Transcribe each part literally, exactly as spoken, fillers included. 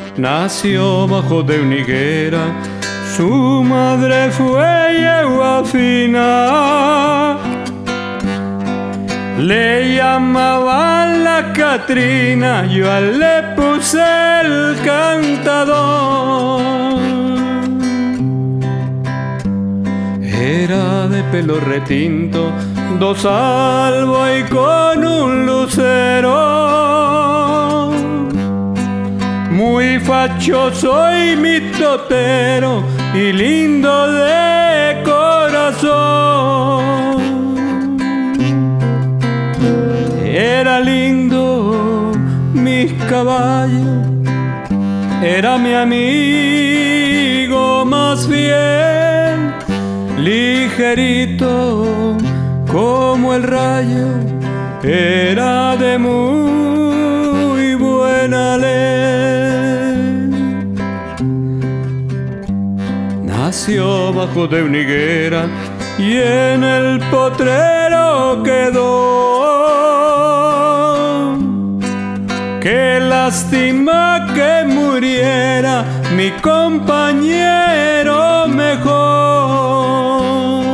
nació bajo de una higuera, su madre fue yegua fina. Le llamaban la Catrina, yo le puse el cantador. Era de pelo retinto, dos albos y con un lucero. Muy fachoso y mitotero y lindo de corazón. Era lindo mis caballos, era mi amigo más fiel, ligerito como el rayo, era de muy buena ley. Nació bajo de una higuera y en el potrero quedó. Qué lástima que muriera mi compañero mejor.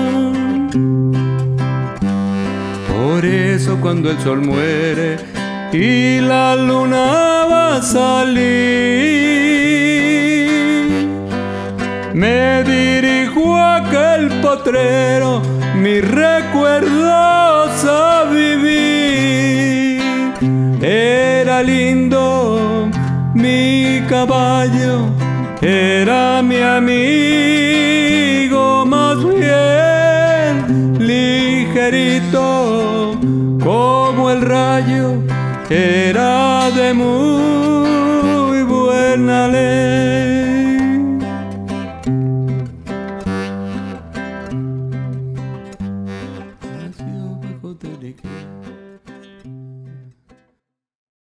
Por eso cuando el sol muere y la luna va a salir, me dirijo a aquel potrero, mis recuerdos a vivir. Era lindo mi caballo, era mi amigo más bien, ligerito como el rayo, era de muy buena ley. Nació bajo de